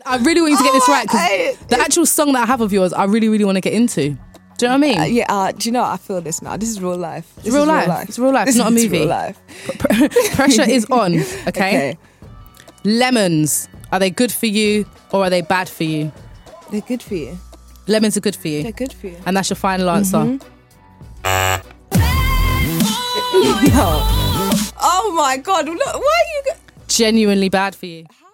I really want you to get this right because the actual song that I have of yours, I really, really want to get into. Do you know what I mean? Do you know what? I feel this now. This is real life. It's real life. It's real life. It's not a movie. Real life. Pressure is on. Okay? Lemons. Are they good for you or are they bad for you? They're good for you. Lemons are good for you. They're good for you. And that's your final answer. No. Oh my God! Look, why are you? Genuinely bad for you.